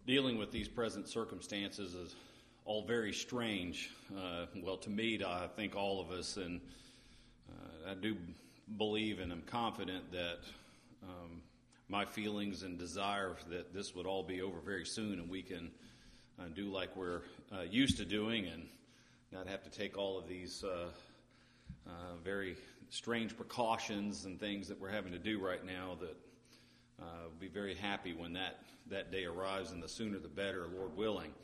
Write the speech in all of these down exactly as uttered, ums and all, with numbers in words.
Dealing with these present circumstances is all very strange. Uh, well, to me, I think all of us, and uh, I do believe and am confident that um, my feelings and desire that this would all be over very soon and we can uh, do like we're uh, used to doing and not have to take all of these uh, uh, very strange precautions and things that we're having to do right now, that uh, we'll be very happy when that, that day arrives, and the sooner the better, Lord willing.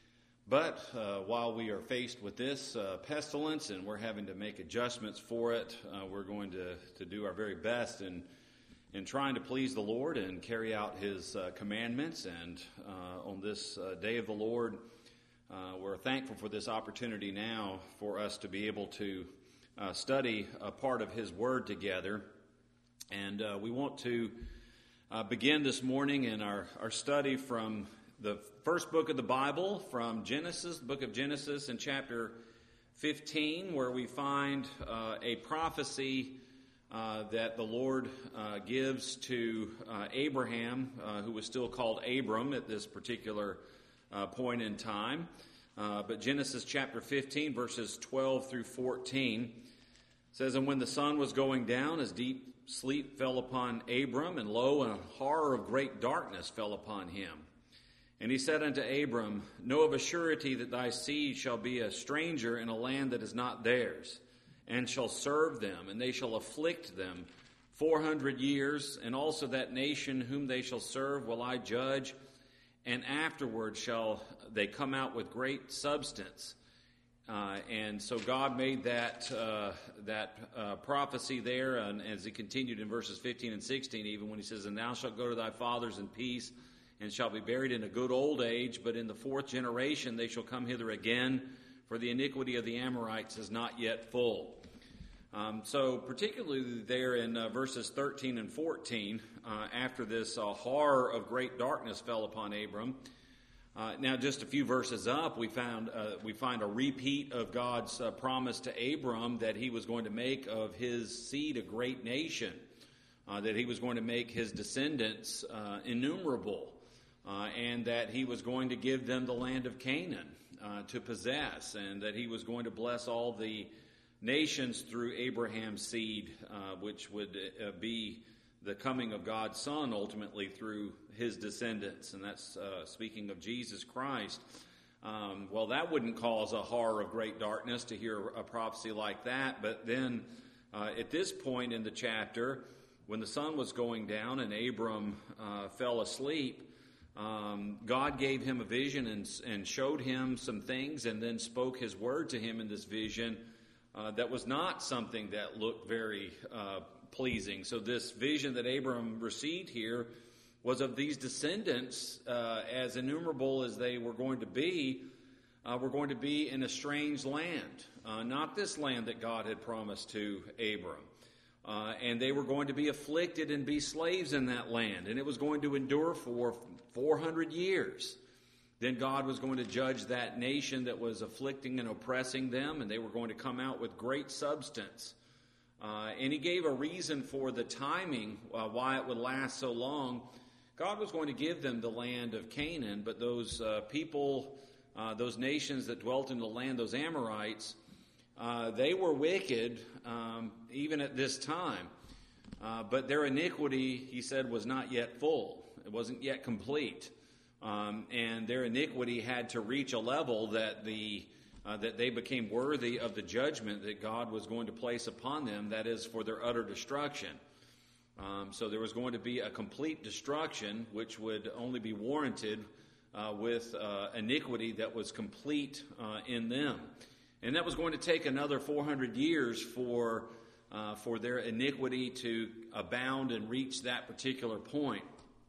But uh, while we are faced with this uh, pestilence and we're having to make adjustments for it, uh, we're going to, to do our very best in, in trying to please the Lord and carry out His uh, commandments. And uh, on this uh, day of the Lord, uh, we're thankful for this opportunity now for us to be able to uh, study a part of His Word together. And uh, we want to uh, begin this morning in our, our study from the first book of the Bible, from Genesis, the book of Genesis in chapter fifteen, where we find uh, a prophecy uh, that the Lord uh, gives to uh, Abraham, uh, who was still called Abram at this particular uh, point in time. Uh, but Genesis chapter fifteen, verses twelve through fourteen, says, "And when the sun was going down, as deep sleep fell upon Abram, and lo, a horror of great darkness fell upon him. And he said unto Abram, Know of a surety that thy seed shall be a stranger in a land that is not theirs, and shall serve them, and they shall afflict them four hundred years, and also that nation whom they shall serve will I judge, and afterward shall they come out with great substance." Uh, and so God made that uh, that uh, prophecy there, and as he continued in verses fifteen and sixteen, even when he says, "And thou shalt go to thy fathers in peace, and shall be buried in a good old age, but in the fourth generation they shall come hither again, for the iniquity of the Amorites is not yet full." Um, so particularly there in uh, verses thirteen and fourteen, uh, after this uh, horror of great darkness fell upon Abram, uh, now just a few verses up, we found uh, we find a repeat of God's uh, promise to Abram that he was going to make of his seed a great nation, uh, that he was going to make his descendants uh, innumerable. Uh, and that he was going to give them the land of Canaan uh, to possess, and that he was going to bless all the nations through Abraham's seed, uh, which would uh, be the coming of God's Son ultimately through his descendants. And that's uh, speaking of Jesus Christ. Um, well, that wouldn't cause a horror of great darkness to hear a prophecy like that. But then uh, at this point in the chapter, when the sun was going down and Abram uh, fell asleep, Um, God gave him a vision and, and showed him some things, and then spoke his word to him in this vision uh, that was not something that looked very uh, pleasing. So this vision that Abram received here was of these descendants, uh, as innumerable as they were going to be, uh, were going to be in a strange land, uh, not this land that God had promised to Abram. Uh, and they were going to be afflicted and be slaves in that land. And it was going to endure for four hundred years. Then God was going to judge that nation that was afflicting and oppressing them, and they were going to come out with great substance. Uh, and he gave a reason for the timing, uh, why it would last so long. God was going to give them the land of Canaan, but those uh, people, uh, those nations that dwelt in the land, those Amorites, Uh, they were wicked um, even at this time. Uh, but their iniquity, he said, was not yet full. It wasn't yet complete. Um, and their iniquity had to reach a level that the uh, that they became worthy of the judgment that God was going to place upon them, that is, for their utter destruction. Um, so there was going to be a complete destruction, which would only be warranted uh, with uh, iniquity that was complete uh, in them. And that was going to take another four hundred years for uh, for their iniquity to abound and reach that particular point.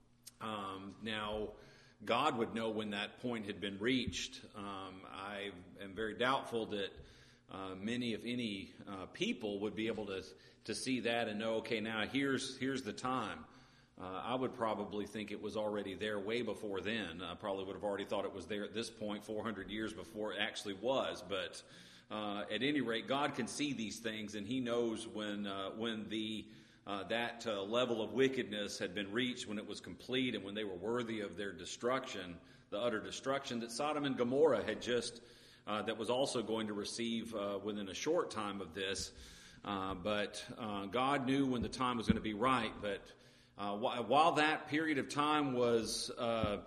Um, now, God would know when that point had been reached. Um, I am very doubtful that uh, many, if any, uh, people would be able to to see that and know, okay, now here's here's the time. Uh, I would probably think it was already there way before then. I probably would have already thought it was there at this point four hundred years before it actually was. But uh, at any rate, God can see these things, and He knows when uh, when the uh, that uh, level of wickedness had been reached, when it was complete and when they were worthy of their destruction, the utter destruction that Sodom and Gomorrah had just, uh, that was also going to receive uh, within a short time of this. Uh, but uh, God knew when the time was going to be right. But uh, wh- while that period of time was, uh,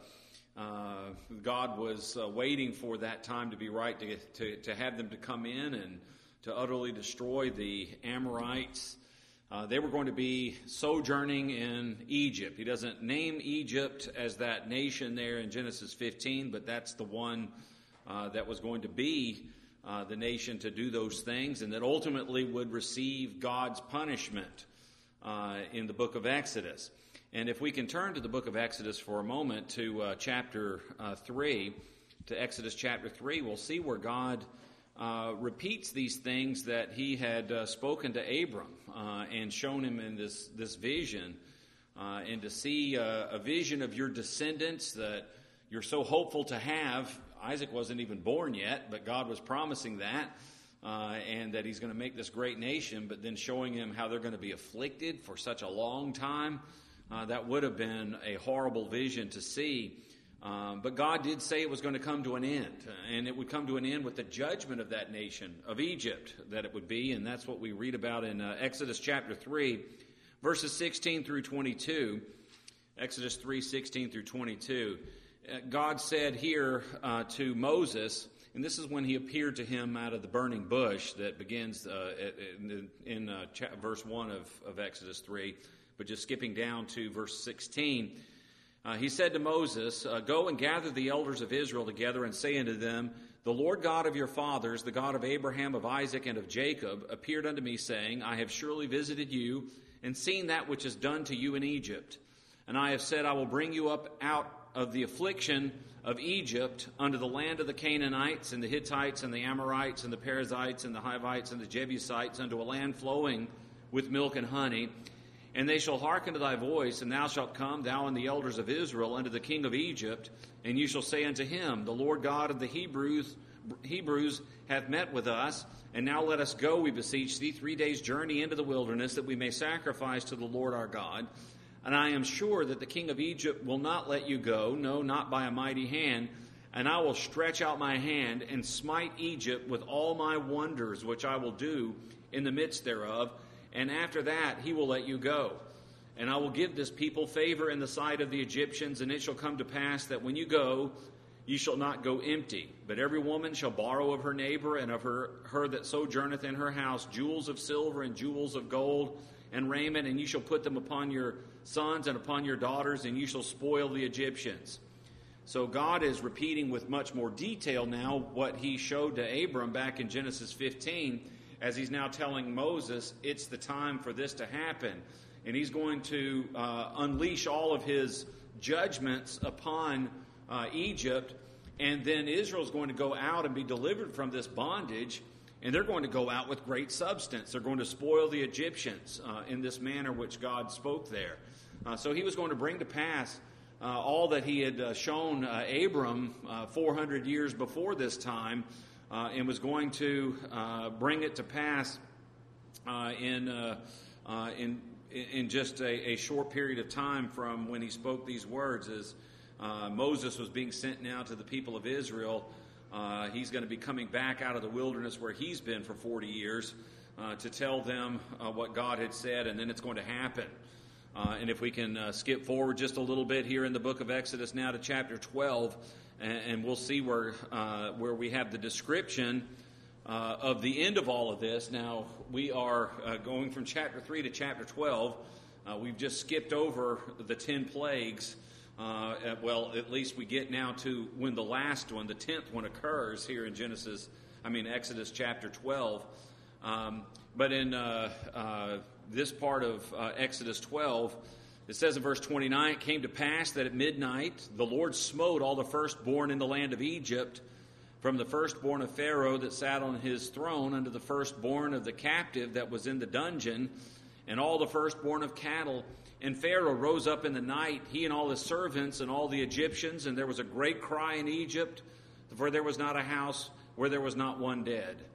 uh, God was uh, waiting for that time to be right to, to to have them to come in and to utterly destroy the Amorites. Uh, they were going to be sojourning in Egypt. He doesn't name Egypt as that nation there in Genesis fifteen, but that's the one uh, that was going to be uh, the nation to do those things, and that ultimately would receive God's punishment uh, in the book of Exodus. And if we can turn to the book of Exodus for a moment, to uh, chapter uh, three, to Exodus chapter three, we'll see where God uh, repeats these things that he had uh, spoken to Abram uh, and shown him in this, this vision. Uh, and to see uh, a vision of your descendants that you're so hopeful to have. Isaac wasn't even born yet, but God was promising that, uh, and that he's going to make this great nation, but then showing him how they're going to be afflicted for such a long time. Uh, that would have been a horrible vision to see. Um, but God did say it was going to come to an end, and it would come to an end with the judgment of that nation, of Egypt, that it would be, and that's what we read about in uh, Exodus chapter three, verses sixteen through twenty-two. Exodus three, sixteen through twenty-two. Uh, God said here uh, to Moses, and this is when he appeared to him out of the burning bush that begins uh, in, in uh, cha- verse one of, of Exodus three, but just skipping down to verse sixteen. Uh, he said to Moses, uh, Go and gather the elders of Israel together and say unto them, The Lord God of your fathers, the God of Abraham, of Isaac, and of Jacob, appeared unto me, saying, I have surely visited you and seen that which is done to you in Egypt. And I have said, I will bring you up out of the affliction of Egypt unto the land of the Canaanites and the Hittites and the Amorites and the Perizzites and the Hivites and the Jebusites unto a land flowing with milk and honey. And they shall hearken to thy voice, and thou shalt come, thou and the elders of Israel, unto the king of Egypt, and you shall say unto him, The Lord God of the Hebrews Hebrews hath met with us, and now let us go, we beseech thee, three days' journey into the wilderness, that we may sacrifice to the Lord our God. And I am sure that the king of Egypt will not let you go, no, not by a mighty hand, and I will stretch out my hand and smite Egypt with all my wonders, which I will do in the midst thereof. And after that he will let you go. And I will give this people favor in the sight of the Egyptians, and it shall come to pass that when you go, you shall not go empty. But every woman shall borrow of her neighbor and of her, her that sojourneth in her house jewels of silver and jewels of gold and raiment, and you shall put them upon your sons and upon your daughters, and you shall spoil the Egyptians. So God is repeating with much more detail now what he showed to Abram back in Genesis fifteen, as he's now telling Moses it's the time for this to happen. And he's going to uh, unleash all of his judgments upon uh, Egypt, and then Israel's going to go out and be delivered from this bondage, and they're going to go out with great substance. They're going to spoil the Egyptians uh, in this manner which God spoke there. Uh, so he was going to bring to pass uh, all that he had uh, shown uh, Abram uh, four hundred years before this time, Uh, and was going to uh, bring it to pass uh, in, uh, uh, in in just a, a short period of time from when he spoke these words. As uh, Moses was being sent now to the people of Israel, uh, he's going to be coming back out of the wilderness where he's been for forty years uh, to tell them uh, what God had said, and then it's going to happen. Uh, and if we can uh, skip forward just a little bit here in the book of Exodus now to chapter twelve, and we'll see where uh, where we have the description uh, of the end of all of this. Now, we are uh, going from chapter three to chapter twelve. Uh, we've just skipped over the ten plagues. Uh, at, well, at least we get now to when the last one, the tenth one, occurs here in Genesis, I mean Exodus chapter twelve. Um, but in uh, uh, this part of uh, Exodus twelve, it says in verse twenty-nine, It came to pass that at midnight the Lord smote all the firstborn in the land of Egypt, from the firstborn of Pharaoh that sat on his throne unto the firstborn of the captive that was in the dungeon, and all the firstborn of cattle. And Pharaoh rose up in the night, he and all his servants and all the Egyptians, and there was a great cry in Egypt, for there was not a house where there was not one dead.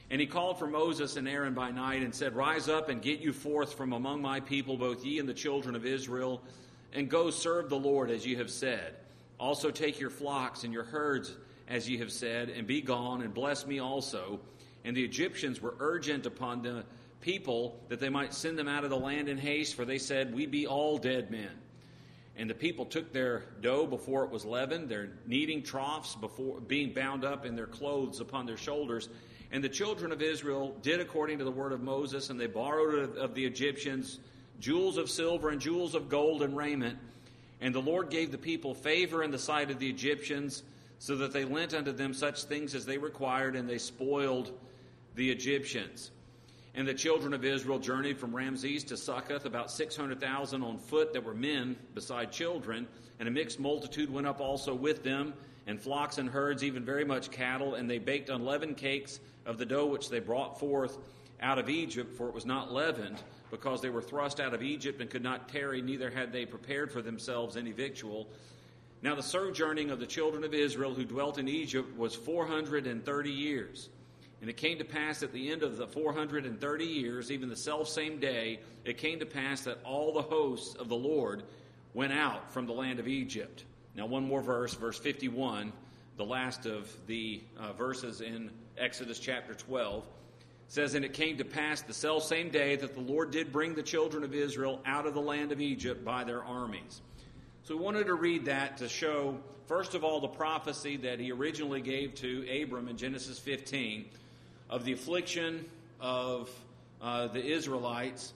And he called for Moses and Aaron by night and said, Rise up and get you forth from among my people, both ye and the children of Israel, and go serve the Lord as ye have said. Also take your flocks and your herds as ye have said, and be gone, and bless me also. And the Egyptians were urgent upon the people that they might send them out of the land in haste, for they said, We be all dead men. And the people took their dough before it was leavened, their kneading troughs before being bound up in their clothes upon their shoulders. And the children of Israel did according to the word of Moses, and they borrowed of the Egyptians jewels of silver and jewels of gold and raiment. And the Lord gave the people favor in the sight of the Egyptians, so that they lent unto them such things as they required, and they spoiled the Egyptians. And the children of Israel journeyed from Ramses to Succoth, about six hundred thousand on foot that were men beside children. And a mixed multitude went up also with them, and flocks and herds, even very much cattle. And they baked unleavened cakes of the dough which they brought forth out of Egypt, for it was not leavened, because they were thrust out of Egypt and could not tarry, neither had they prepared for themselves any victual. Now the sojourning of the children of Israel who dwelt in Egypt was four hundred and thirty years. And it came to pass at the end of the four hundred and thirty years, even the selfsame day, it came to pass that all the hosts of the Lord went out from the land of Egypt. Now one more verse, verse fifty-one, the last of the uh, verses in Exodus chapter twelve, says, And it came to pass the selfsame day that the Lord did bring the children of Israel out of the land of Egypt by their armies. So we wanted to read that to show, first of all, the prophecy that he originally gave to Abram in Genesis fifteen of the affliction of uh, the Israelites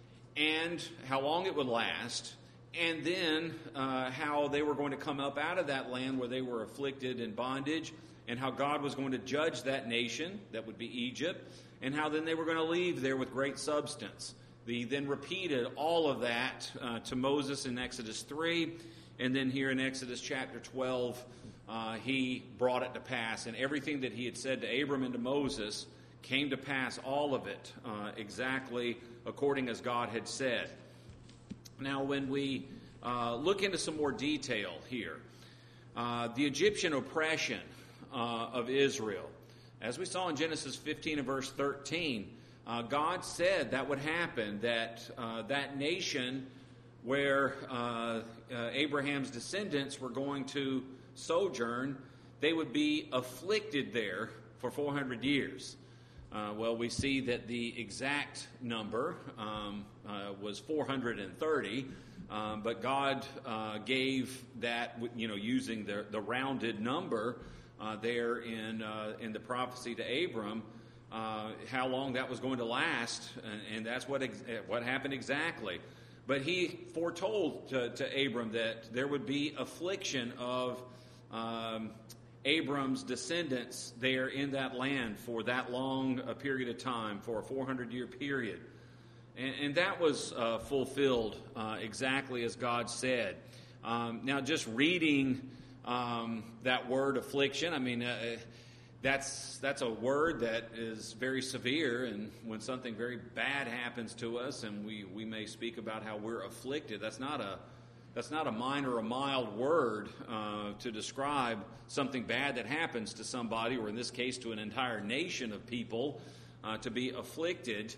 and how long it would last, and then uh, how they were going to come up out of that land where they were afflicted in bondage, and how God was going to judge that nation, that would be Egypt, and how then they were going to leave there with great substance. He then repeated all of that uh, to Moses in Exodus three, and then here in Exodus chapter twelve, uh, he brought it to pass. And everything that he had said to Abram and to Moses came to pass, all of it, uh, exactly according as God had said. Now, when we uh, look into some more detail here, uh, the Egyptian oppression uh, of Israel, as we saw in Genesis fifteen and verse thirteen, Uh, God said that would happen, that uh, that nation where uh, uh, Abraham's descendants were going to sojourn, they would be afflicted there for four hundred years. Uh, well, we see that the exact number um, uh, was four hundred thirty, um, but God uh, gave that, you know, using the, the rounded number uh, there in uh, in the prophecy to Abram, Uh, how long that was going to last, and, and that's what ex- what happened exactly. But he foretold to, to Abram that there would be affliction of um, Abram's descendants there in that land for that long a period of time, for a four hundred year period. And, and that was uh, fulfilled uh, exactly as God said. Um, now, just reading um, that word affliction, I mean, uh, That's that's a word that is very severe, and when something very bad happens to us, and we, we may speak about how we're afflicted, that's not a that's not a minor or a mild word uh, to describe something bad that happens to somebody, or in this case to an entire nation of people, uh, to be afflicted.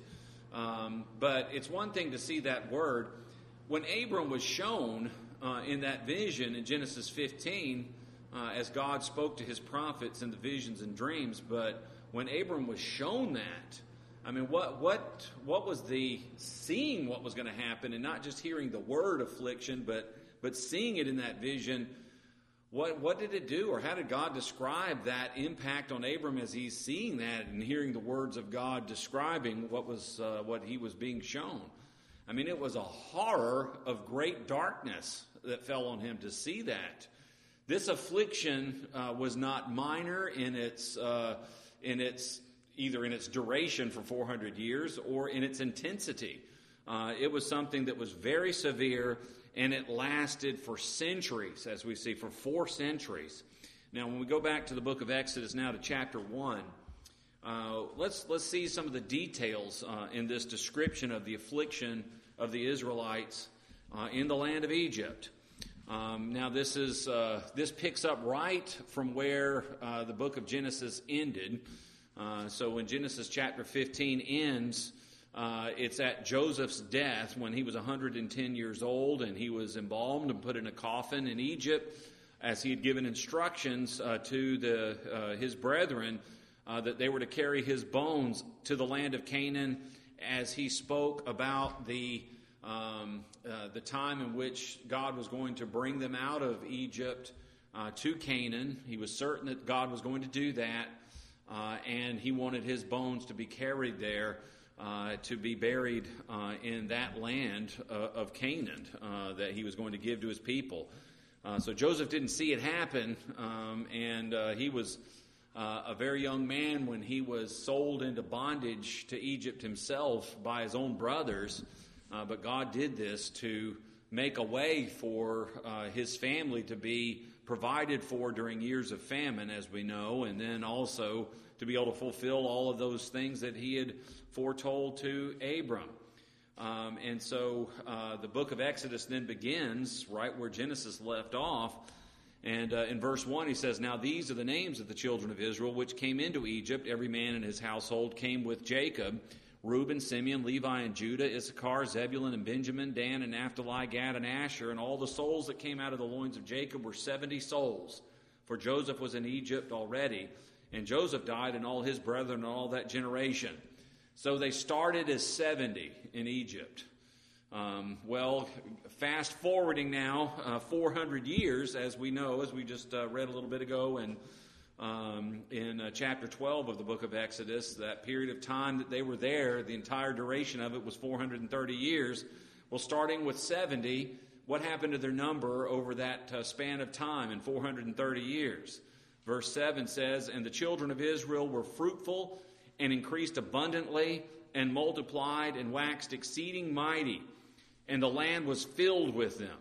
Um, but it's one thing to see that word. When Abram was shown uh, in that vision in Genesis fifteen, Uh, as God spoke to his prophets in the visions and dreams, but when Abram was shown that, I mean, what what what was the seeing what was going to happen, and not just hearing the word affliction, but but seeing it in that vision? What what did it do, or how did God describe that impact on Abram as he's seeing that and hearing the words of God describing what was uh, what he was being shown? I mean, it was a horror of great darkness that fell on him to see that. This affliction uh, was not minor in its uh, in its either in its duration for four hundred years or in its intensity. Uh, it was something that was very severe, and it lasted for centuries, as we see, for four centuries. Now, when we go back to the book of Exodus now to chapter one, uh, let's let's see some of the details uh, in this description of the affliction of the Israelites uh, in the land of Egypt. Um, now, this is uh, this picks up right from where uh, the book of Genesis ended. Uh, so when Genesis chapter fifteen ends, uh, it's at Joseph's death when he was one hundred ten years old, and he was embalmed and put in a coffin in Egypt, as he had given instructions uh, to the uh, his brethren uh, that they were to carry his bones to the land of Canaan, as he spoke about the um, uh, the time in which God was going to bring them out of Egypt uh, to Canaan. He was certain that God was going to do that. Uh, and he wanted his bones to be carried there, uh, to be buried uh, in that land uh, of Canaan uh, that he was going to give to his people. Uh, so Joseph didn't see it happen, um, and uh, he was uh, a very young man when he was sold into bondage to Egypt himself by his own brothers. Uh, but God did this to make a way for uh, his family to be provided for during years of famine, as we know, and then also to be able to fulfill all of those things that he had foretold to Abram. Um, and so uh, the book of Exodus then begins right where Genesis left off. And uh, in verse one he says, "Now these are the names of the children of Israel which came into Egypt. Every man in his household came with Jacob: Reuben, Simeon, Levi, and Judah, Issachar, Zebulun, and Benjamin, Dan, and Naphtali, Gad, and Asher. And all the souls that came out of the loins of Jacob were seventy souls. For Joseph was in Egypt already, and Joseph died, and all his brethren, and all that generation." So they started as seventy in Egypt. Um, well, fast forwarding now uh, four hundred years, as we know, as we just uh, read a little bit ago, and Um, in uh, chapter twelve of the book of Exodus, that period of time that they were there, the entire duration of it was four hundred thirty years. Well, starting with seventy, what happened to their number over that uh, span of time in four hundred thirty years? Verse seven says, "And the children of Israel were fruitful and increased abundantly and multiplied and waxed exceeding mighty, and the land was filled with them."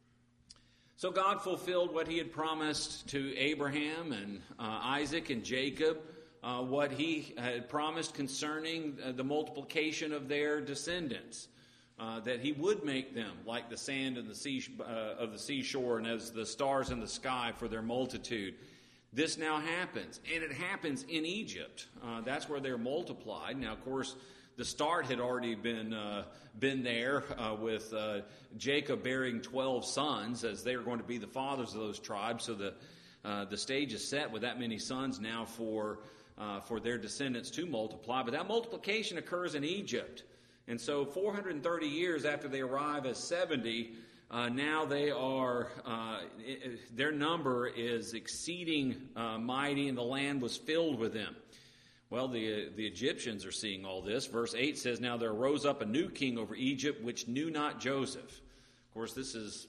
So God fulfilled what he had promised to Abraham and uh, Isaac and Jacob, uh, what he had promised concerning uh, the multiplication of their descendants, uh, that he would make them like the sand in the sea, uh, of the seashore and as the stars in the sky for their multitude. This now happens, and it happens in Egypt. Uh, that's where they're multiplied. Now, of course, the start had already been uh, been there uh, with uh, Jacob bearing twelve sons, as they are going to be the fathers of those tribes. So the uh, the stage is set with that many sons now for uh, for their descendants to multiply. But that multiplication occurs in Egypt, and so four hundred thirty years after they arrive as seventy, uh, now they are uh, it, their number is exceeding uh, mighty, and the land was filled with them. Well, the the Egyptians are seeing all this. Verse eight says, "Now there arose up a new king over Egypt, which knew not Joseph." Of course, this is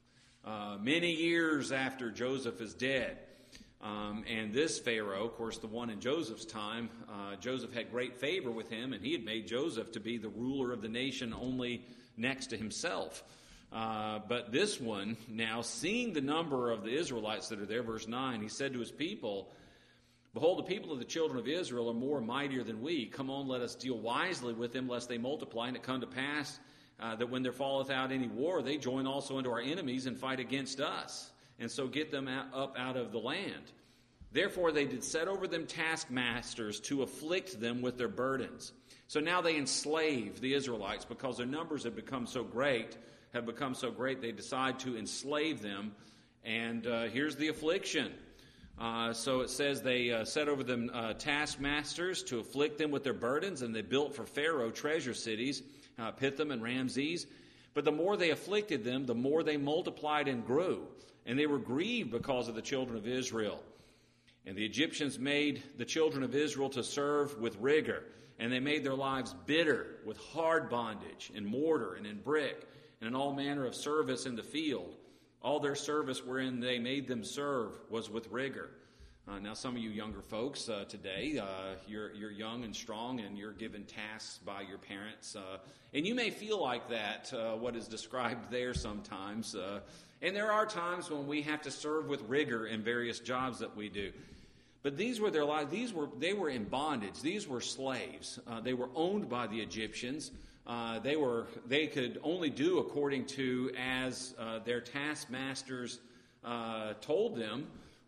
uh, many years after Joseph is dead. Um, and this Pharaoh, of course, the one in Joseph's time, uh, Joseph had great favor with him, and he had made Joseph to be the ruler of the nation only next to himself. Uh, but this one, now seeing the number of the Israelites that are there, verse nine, he said to his people, "Behold, the people of the children of Israel are more mightier than we. Come on, let us deal wisely with them, lest they multiply, and it come to pass uh, that when there falleth out any war, they join also unto our enemies and fight against us, and so get them out, up out of the land. Therefore they did set over them taskmasters to afflict them with their burdens." So now they enslave the Israelites because their numbers have become so great, have become so great, they decide to enslave them. And uh, here's the affliction. Uh, so it says they uh, set over them uh, taskmasters to afflict them with their burdens, and they built for Pharaoh treasure cities, uh, Pithom and Ramses. But the more they afflicted them, the more they multiplied and grew, and they were grieved because of the children of Israel. And the Egyptians made the children of Israel to serve with rigor, and they made their lives bitter with hard bondage, in mortar and in brick, and in all manner of service in the field. All their service wherein they made them serve was with rigor. Uh, now, some of you younger folks uh, today, uh, you're, you're young and strong, and you're given tasks by your parents. Uh, and you may feel like that, uh, what is described there sometimes. Uh, and there are times when we have to serve with rigor in various jobs that we do. But these were their lives. These were they were in bondage. These were slaves. Uh, they were owned by the Egyptians. Uh, they were they could only do according to as uh, their taskmasters uh, told them.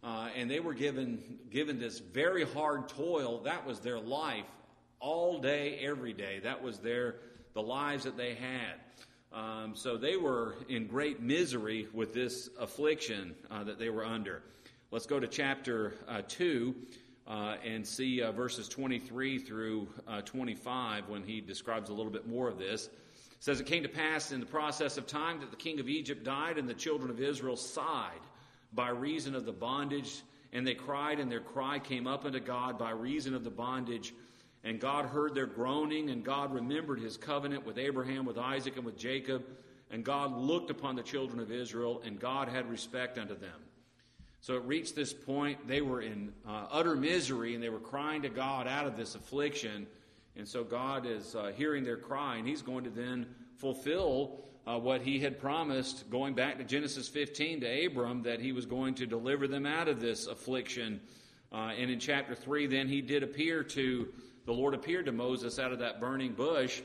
Uh, and they were given given this very hard toil. That was their life, all day, every day. That was their the lives that they had. Um, so they were in great misery with this affliction uh, that they were under. Let's go to chapter uh, two uh, and see uh, verses twenty-three through uh, twenty-five when he describes a little bit more of this. It says, "It came to pass in the process of time that the king of Egypt died, and the children of Israel sighed by reason of the bondage, and they cried, and their cry came up unto God by reason of the bondage. And God heard their groaning, and God remembered his covenant with Abraham, with Isaac, and with Jacob. And God looked upon the children of Israel, and God had respect unto them." So it reached this point. They were in uh, utter misery, and they were crying to God out of this affliction. And so God is uh, hearing their cry, and he's going to then fulfill uh, what he had promised, going back to Genesis fifteen to Abram, that he was going to deliver them out of this affliction. Uh, and in chapter three, then he did appear to, the Lord appeared to Moses out of that burning bush.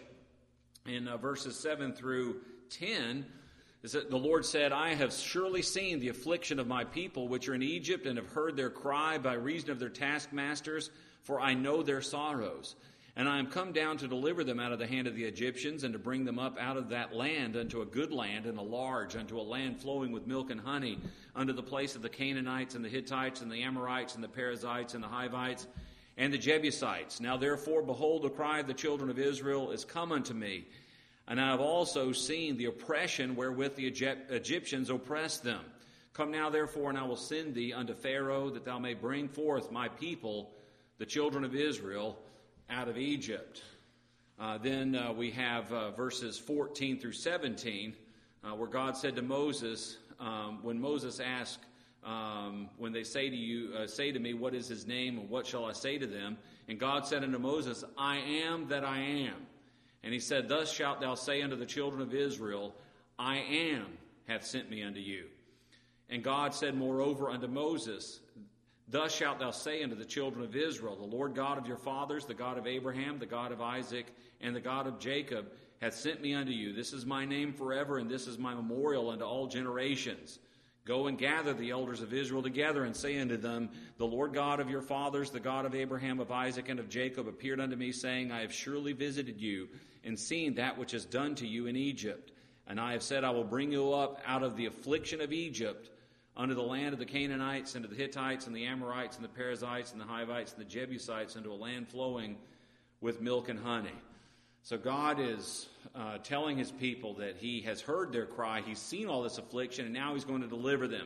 In uh, verses seven through ten, is that the Lord said, "I have surely seen the affliction of my people which are in Egypt, and have heard their cry by reason of their taskmasters, for I know their sorrows. And I am come down to deliver them out of the hand of the Egyptians, and to bring them up out of that land unto a good land, and a large, unto a land flowing with milk and honey, unto the place of the Canaanites, and the Hittites, and the Amorites, and the Perizzites, and the Hivites, and the Jebusites. Now therefore, behold, the cry of the children of Israel is come unto me. And I have also seen the oppression wherewith the Egyptians oppress them. Come now therefore, and I will send thee unto Pharaoh, that thou may bring forth my people, the children of Israel, out of Egypt." Uh, then uh, we have uh, verses fourteen through seventeen, uh, where God said to Moses, um, when Moses asked, um, when they say to you, uh, say to me, "What is his name, and what shall I say to them?" And God said unto Moses, "I am that I am." And he said, "Thus shalt thou say unto the children of Israel, I am hath sent me unto you." And God said moreover unto Moses, "Thus shalt thou say unto the children of Israel, the Lord God of your fathers, the God of Abraham, the God of Isaac, and the God of Jacob, hath sent me unto you. This is my name forever, and this is my memorial unto all generations. Go and gather the elders of Israel together, and say unto them, The Lord God of your fathers, the God of Abraham, of Isaac, and of Jacob, appeared unto me, saying, I have surely visited you, and seen that which is done to you in Egypt. And I have said, I will bring you up out of the affliction of Egypt, unto the land of the Canaanites, and to the Hittites, and the Amorites, and the Perizzites, and the Hivites, and the Jebusites, unto a land flowing with milk and honey." So God is uh, telling his people that he has heard their cry, he's seen all this affliction, and now he's going to deliver them.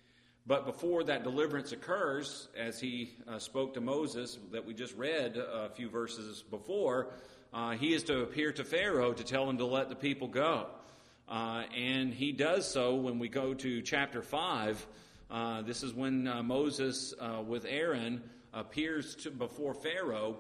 But before that deliverance occurs, as he uh, spoke to Moses, that we just read a few verses before, uh, he is to appear to Pharaoh to tell him to let the people go. Uh, and he does so when we go to chapter five. Uh, this is when uh, Moses uh, with Aaron appears to, before Pharaoh.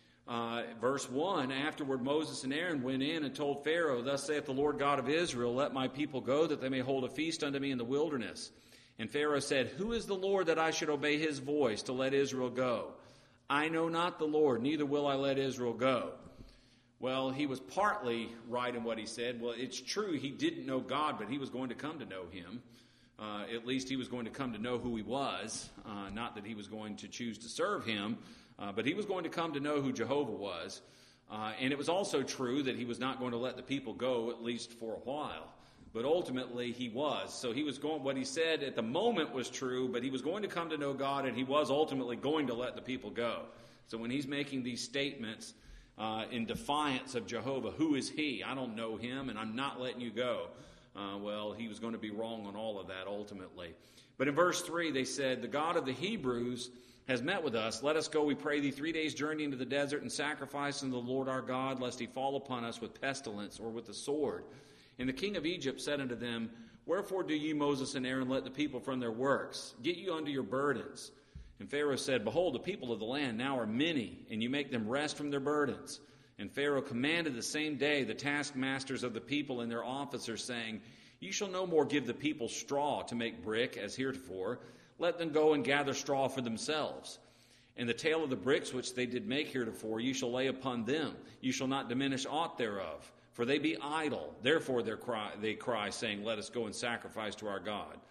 Uh, verse one, "Afterward Moses and Aaron went in and told Pharaoh, Thus saith the Lord God of Israel, Let my people go, that they may hold a feast unto me in the wilderness. And Pharaoh said, Who is the Lord that I should obey his voice to let Israel go? I know not the Lord, neither will I let Israel go." Well, he was partly right in what he said. Well, it's true he didn't know God, but he was going to come to know him. Uh, at least he was going to come to know who he was. Uh, not that he was going to choose to serve him, uh, but he was going to come to know who Jehovah was. Uh, and it was also true that he was not going to let the people go, at least for a while. But ultimately he was. So he was going, what he said at the moment was true, but he was going to come to know God, and he was ultimately going to let the people go. So when he's making these statements uh, in defiance of Jehovah, who is he? I don't know him, and I'm not letting you go. Uh, well, he was going to be wrong on all of that ultimately. But in verse three, they said, "The God of the Hebrews has met with us. Let us go, we pray thee, three days' journey into the desert, and sacrifice unto the Lord our God, lest he fall upon us with pestilence or with the sword." And the king of Egypt said unto them, "Wherefore do ye, Moses and Aaron, let the people from their works? Get you unto your burdens." And Pharaoh said, "Behold, the people of the land now are many, and you make them rest from their burdens." And Pharaoh commanded the same day the taskmasters of the people and their officers, saying, "You shall no more give the people straw to make brick, as heretofore. Let them go and gather straw for themselves. And the tale of the bricks which they did make heretofore, you shall lay upon them. You shall not diminish aught thereof. For they be idle. Therefore they cry, they cry, saying, Let us go and sacrifice to our God.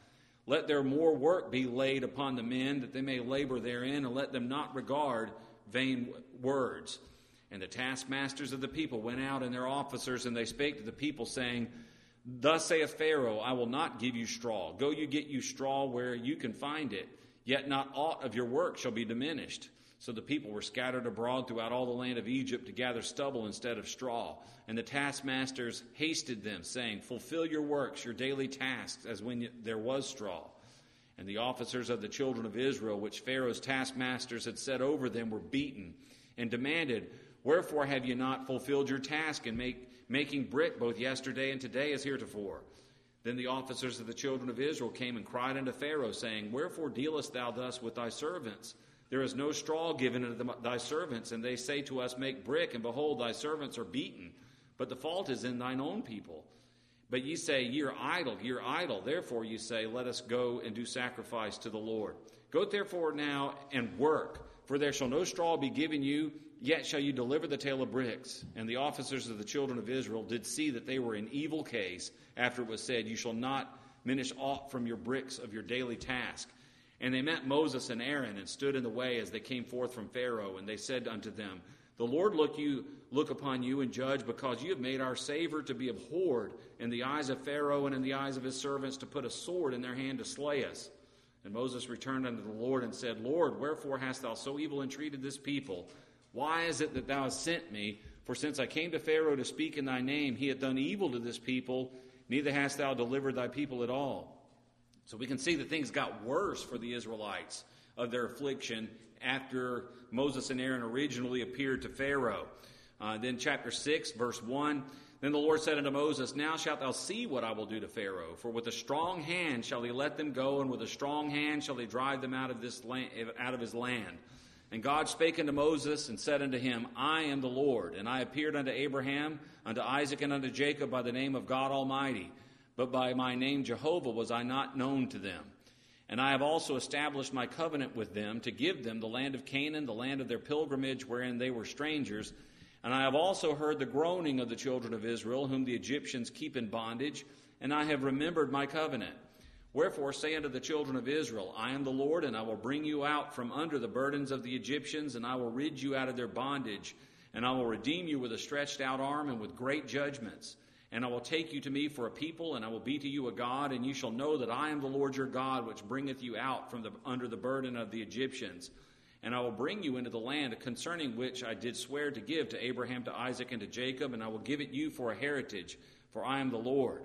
Let their more work be laid upon the men, that they may labor therein, and let them not regard vain words. And the taskmasters of the people went out, and their officers, and they spake to the people, saying, Thus saith Pharaoh, I will not give you straw. Go you get you straw where you can find it, yet not aught of your work shall be diminished. So the people were scattered abroad throughout all the land of Egypt to gather stubble instead of straw. And the taskmasters hasted them, saying, Fulfill your works, your daily tasks, as when there was straw. And the officers of the children of Israel, which Pharaoh's taskmasters had set over them, were beaten, and demanded, Wherefore have ye not fulfilled your task in make, making brick both yesterday and today as heretofore? Then the officers of the children of Israel came and cried unto Pharaoh, saying, Wherefore dealest thou thus with thy servants? There is no straw given unto the, thy servants, and they say to us, Make brick, and behold, thy servants are beaten. But the fault is in thine own people. But ye say, Ye are idle, ye are idle. Therefore ye say, Let us go and do sacrifice to the Lord. Go therefore now and work, for there shall no straw be given you, yet shall you deliver the tale of bricks. And the officers of the children of Israel did see that they were in evil case, after it was said, You shall not minish aught from your bricks of your daily task. And they met Moses and Aaron, and stood in the way as they came forth from Pharaoh. And they said unto them, The Lord look you look upon you and judge, because you have made our savor to be abhorred in the eyes of Pharaoh and in the eyes of his servants, to put a sword in their hand to slay us. And Moses returned unto the Lord and said, Lord, wherefore hast thou so evil entreated this people? Why is it that thou hast sent me? For since I came to Pharaoh to speak in thy name, he hath done evil to this people, neither hast thou delivered thy people at all. So we can see that things got worse for the Israelites of their affliction after Moses and Aaron originally appeared to Pharaoh. Uh, then chapter six, verse one, Then the Lord said unto Moses, Now shalt thou see what I will do to Pharaoh. For with a strong hand shall he let them go, and with a strong hand shall he drive them out of this land, out of his land. And God spake unto Moses, and said unto him, I am the Lord, and I appeared unto Abraham, unto Isaac, and unto Jacob by the name of God Almighty. But by my name Jehovah was I not known to them. And I have also established my covenant with them, to give them the land of Canaan, the land of their pilgrimage, wherein they were strangers. And I have also heard the groaning of the children of Israel, whom the Egyptians keep in bondage, and I have remembered my covenant. Wherefore say unto the children of Israel, I am the Lord, and I will bring you out from under the burdens of the Egyptians, and I will rid you out of their bondage, and I will redeem you with a stretched out arm and with great judgments. And I will take you to me for a people, and I will be to you a God, and you shall know that I am the Lord your God, which bringeth you out from the, under the burden of the Egyptians. And I will bring you into the land concerning which I did swear to give to Abraham, to Isaac, and to Jacob, and I will give it you for a heritage, for I am the Lord.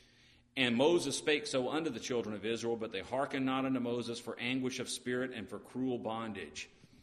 And Moses spake so unto the children of Israel, but they hearkened not unto Moses for anguish of spirit and for cruel bondage.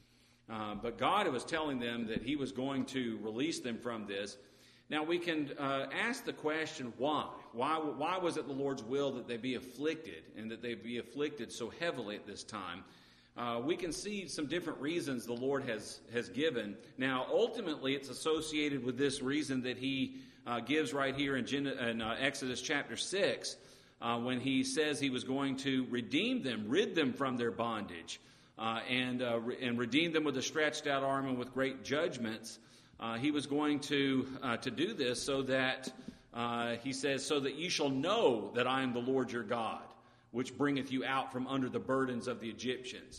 Uh, but God was telling them that he was going to release them from this. Now we can uh, ask the question, why? Why why was it the Lord's will that they be afflicted, and that they be afflicted so heavily at this time? Uh, we can see some different reasons the Lord has, has given. Now, ultimately, it's associated with this reason that he uh, gives right here in, Gen- in uh, Exodus chapter six, uh, when he says he was going to redeem them, rid them from their bondage, uh, and, uh, re- and redeem them with a stretched out arm and with great judgments. Uh, he was going to uh, to do this so that, uh, he says, so that you shall know that I am the Lord your God, which bringeth you out from under the burdens of the Egyptians.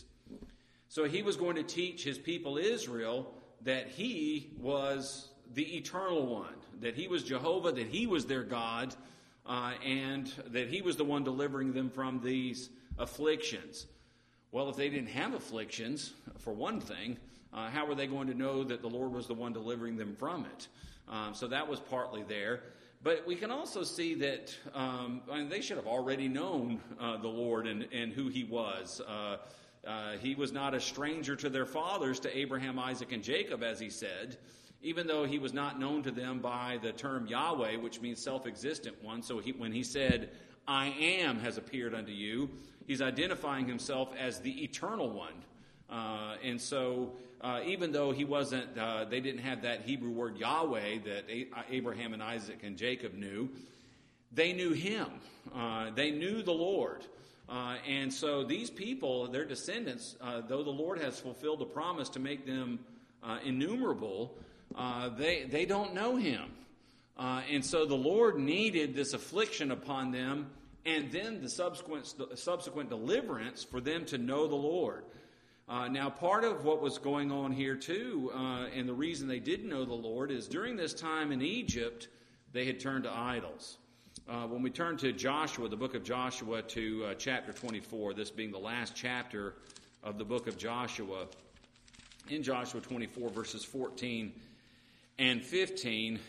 So he was going to teach his people Israel that he was the eternal one, that he was Jehovah, that he was their God, uh, and that he was the one delivering them from these afflictions. Well, if they didn't have afflictions, for one thing, uh, how were they going to know that the Lord was the one delivering them from it? Um, so that was partly there. But we can also see that um, I mean, they should have already known uh, the Lord and, and who he was. Uh, uh, he was not a stranger to their fathers, to Abraham, Isaac, and Jacob, as he said, even though he was not known to them by the term Yahweh, which means self-existent one. So he, when he said, I am has appeared unto you, he's identifying himself as the eternal one. Uh, and so uh, even though he wasn't, uh, they didn't have that Hebrew word Yahweh that A- Abraham and Isaac and Jacob knew, they knew him. Uh, they knew the Lord. Uh, and so these people, their descendants, uh, though the Lord has fulfilled the promise to make them uh, innumerable, uh, they, they don't know him. Uh, and so the Lord needed this affliction upon them, and then the subsequent, subsequent deliverance for them to know the Lord. Uh, now, part of what was going on here, too, uh, and the reason they didn't know the Lord, is during this time in Egypt, they had turned to idols. Uh, when we turn to Joshua, the book of Joshua, to uh, chapter twenty-four, this being the last chapter of the book of Joshua, in Joshua twenty-four, verses fourteen and fifteen,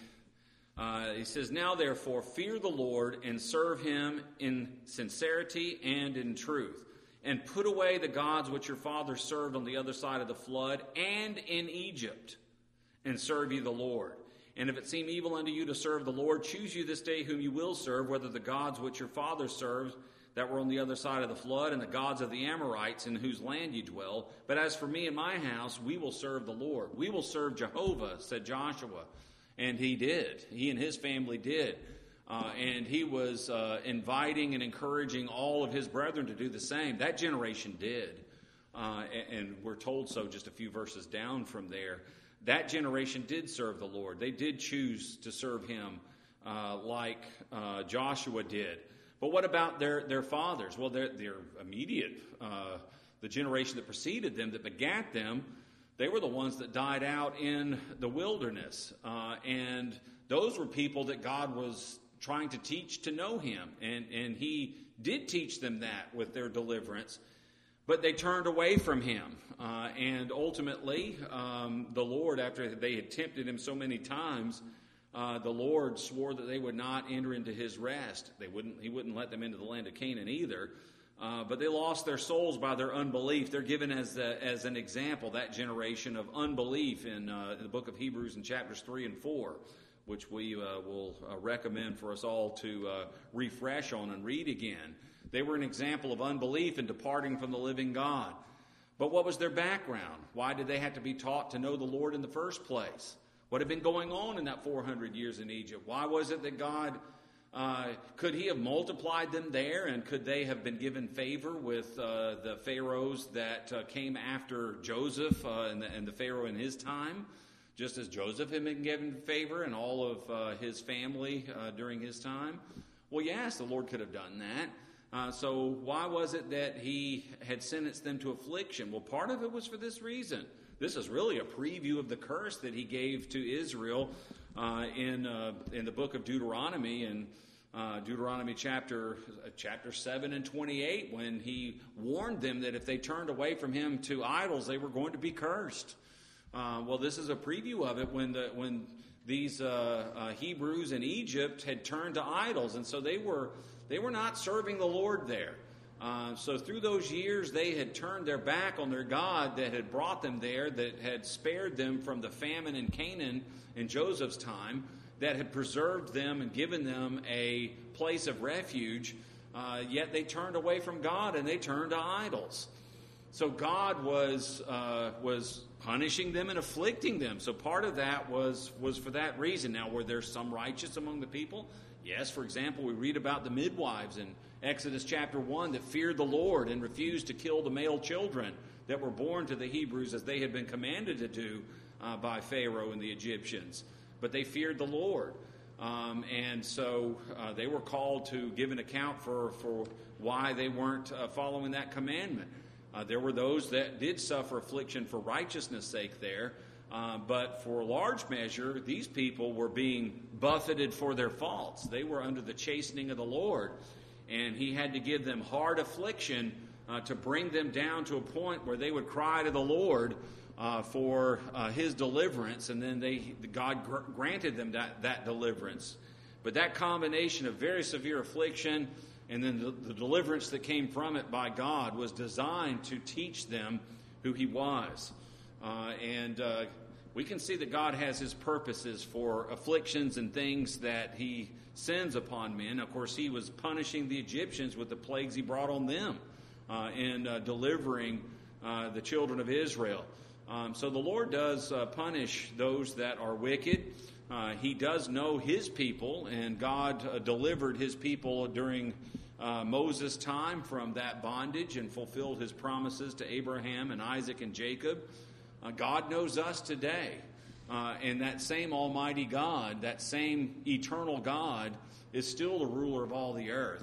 uh, he says, "Now therefore fear the Lord and serve him in sincerity and in truth, and put away the gods which your fathers served on the other side of the flood and in Egypt, and serve ye the Lord. And if it seem evil unto you to serve the Lord, choose you this day whom you will serve, whether the gods which your fathers served that were on the other side of the flood, and the gods of the Amorites in whose land ye dwell. But as for me and my house, we will serve the Lord. We will serve Jehovah," said Joshua. And he did. He and his family did. Uh, and he was uh, inviting and encouraging all of his brethren to do the same. That generation did. Uh, and, and we're told so just a few verses down from there. That generation did serve the Lord. They did choose to serve him uh, like uh, Joshua did. But what about their, their fathers? Well, their, their immediate, uh, the generation that preceded them, that begat them, they were the ones that died out in the wilderness. Uh, and those were people that God was trying to teach to know him. And, and he did teach them that with their deliverance. But they turned away from him. Uh, and ultimately, um, the Lord, after they had tempted him so many times, uh, the Lord swore that they would not enter into his rest. They wouldn't. He wouldn't let them into the land of Canaan either. Uh, but they lost their souls by their unbelief. They're given as a, as an example, that generation of unbelief in, uh, in the book of Hebrews in chapters three and four, which we uh, will uh, recommend for us all to uh, refresh on and read again. They were an example of unbelief and departing from the living God. But what was their background? Why did they have to be taught to know the Lord in the first place? What had been going on in that four hundred years in Egypt? Why was it that God, uh, could he have multiplied them there, and could they have been given favor with uh, the pharaohs that uh, came after Joseph uh, and, the, and the pharaoh in his time? Just as Joseph had been given favor and all of uh, his family uh, during his time? Well, yes, the Lord could have done that. Uh, so why was it that he had sentenced them to affliction? Well, part of it was for this reason. This is really a preview of the curse that he gave to Israel uh, in uh, in the book of Deuteronomy, in uh, Deuteronomy chapter uh, chapter seven and twenty-eight, when he warned them that if they turned away from him to idols, they were going to be cursed. Uh, well, this is a preview of it when the when these uh, uh, Hebrews in Egypt had turned to idols, and so they were. They were not serving the Lord there. Uh, so through those years, they had turned their back on their God that had brought them there, that had spared them from the famine in Canaan in Joseph's time, that had preserved them and given them a place of refuge. Uh, yet they turned away from God and they turned to idols. So God was uh, was punishing them and afflicting them. So part of that was, was for that reason. Now, were there some righteous among the people? Yes, for example, we read about the midwives in Exodus chapter one that feared the Lord and refused to kill the male children that were born to the Hebrews as they had been commanded to do uh, by Pharaoh and the Egyptians. But they feared the Lord. Um, and so uh, they were called to give an account for, for why they weren't uh, following that commandment. Uh, there were those that did suffer affliction for righteousness' sake there. Uh, but for a large measure, these people were being buffeted for their faults. They were under the chastening of the Lord. And he had to give them hard affliction uh, to bring them down to a point where they would cry to the Lord uh, for uh, his deliverance. And then they, God gr- granted them that, that deliverance. But that combination of very severe affliction and then the, the deliverance that came from it by God was designed to teach them who he was. Uh, and uh, we can see that God has his purposes for afflictions and things that he sends upon men. Of course, he was punishing the Egyptians with the plagues he brought on them uh, in uh, delivering uh, the children of Israel. Um, so the Lord does uh, punish those that are wicked. Uh, he does know his people, and God uh, delivered his people during uh, Moses' time from that bondage and fulfilled his promises to Abraham and Isaac and Jacob. Uh, God knows us today, uh, and that same Almighty God, that same eternal God, is still the ruler of all the earth.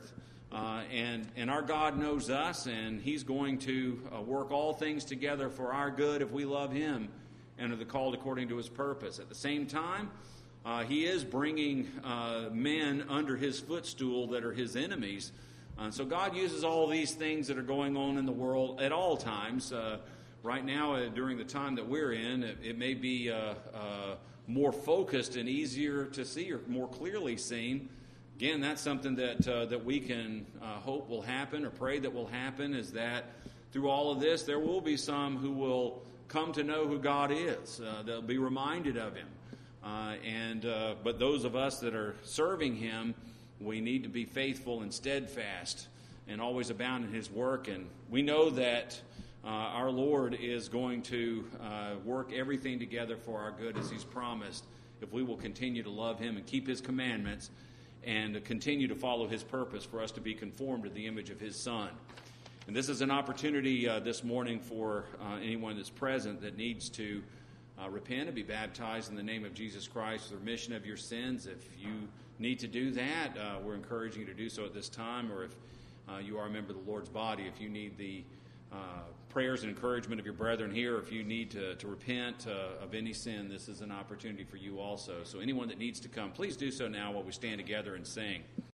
Uh, and, and our God knows us, and He's going to uh, work all things together for our good if we love Him and are the called according to His purpose. At the same time, uh, He is bringing uh, men under His footstool that are His enemies. Uh, so God uses all these things that are going on in the world at all times. Uh, right now, uh, during the time that we're in, it, it may be uh, uh, more focused and easier to see or more clearly seen. Again, that's something that uh, that we can uh, hope will happen or pray that will happen, is that through all of this, there will be some who will come to know who God is. Uh, they'll be reminded of Him. Uh, and uh, but those of us that are serving Him, we need to be faithful and steadfast and always abound in His work. And we know that uh, our Lord is going to uh, work everything together for our good as He's promised, if we will continue to love Him and keep His commandments and continue to follow His purpose for us to be conformed to the image of His Son. And this is an opportunity uh, this morning for uh, anyone that's present that needs to uh, repent and be baptized in the name of Jesus Christ for the remission of your sins. If you need to do that, uh, we're encouraging you to do so at this time. Or if uh, you are a member of the Lord's body, if you need the uh, prayers and encouragement of your brethren here, if you need to, to repent uh, of any sin, this is an opportunity for you also. So anyone that needs to come, please do so now while we stand together and sing.